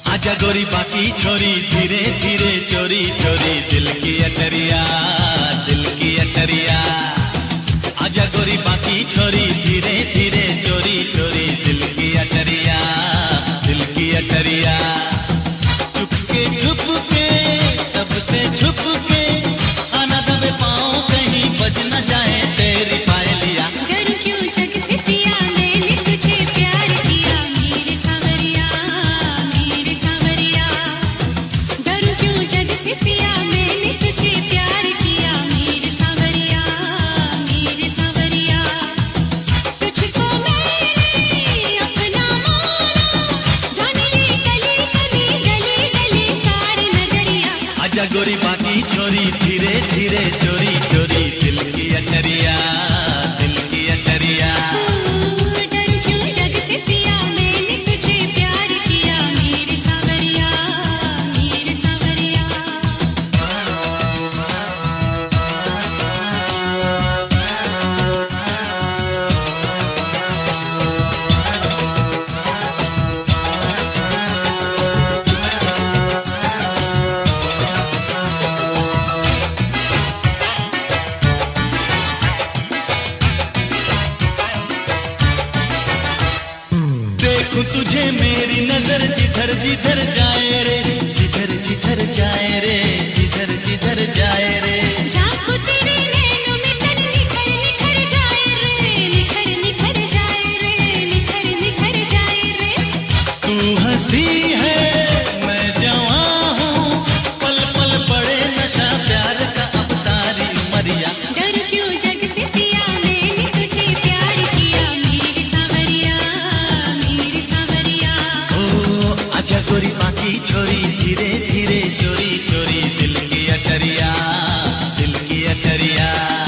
आजा गोरी बाकी छोरी धीरे धीरे चोरी चोरी दिल की अटरिया, दिल की अटरिया। आजा गोरी बाकी छोरी धीरे धीरे चोरी चोरी दिल की अटरिया, दिल की अटरिया। छुप के सबसे छुप के आना दबे पाँव कहीं बज न जाए तेरी पायलिया। डर क्यों जग से पिया मैंने तुझे प्यार किया मेरे सांवरिया, मेरे सांवरिया। डर क्यों जग से पिया मैंने तुझे प्यार किया मेरे सांवरिया, मेरे सांवरिया। तुझको मैंने अपना माना जाने ये गली गली गली गली सारी नजरिया। आजा गोरी बाकी छोरी धीरे धीरे चोरी चोरी दिल की अटरिया, दिल की अटरिया। डर क्यों जग से पिया मैंने तुझे प्यार किया मेरे सांवरिया, मेरे सांवरिया। देखूं तुझे मेरी नजर जिधर जिधर जाए रे, जिधर जिधर जाए रे, जिधर जिधर जाए रे। जाको तेरे नैनों में तन निखर निखर जाए रे, निखर निखर जाए रे, निखर निखर जाए रे। तू हंसी है मैं जवां हूँ, पल पल पड़े नशा प्यार का अब सारी उमरिया। डर क्यों जग से पिया मैंने तुझे प्यार किया मेरे सांवरिया, मेरे सांवरिया। ओ आजा गोरी बाकी छोरी धीरे धीरे चोरी चोरी दिल की अटरिया, दिल की अटरिया।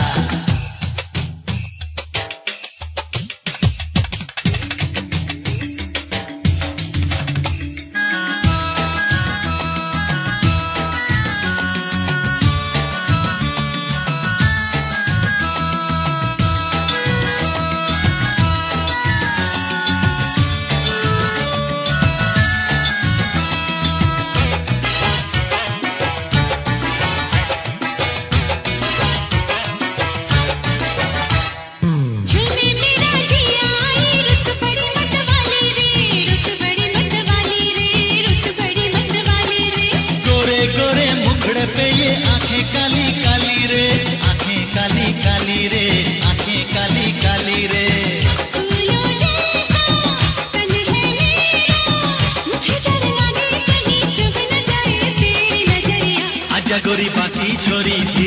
झूमे मेरा जिया आई रुत बड़ी मत वाली रे, रुत बड़ी मत वाली रे, रुत बड़ी मत वाली रे। गोरे गोरे मुखड़े पे ये आंखें काली काली रे, आंखें काली काली रे, आंखें काली काली रे। फूलों जैसा तन है मेरा, मुझे डर लगे कहीं चुभ न जाए तेरी नजरिया। आजा गोरी बाकी छोरी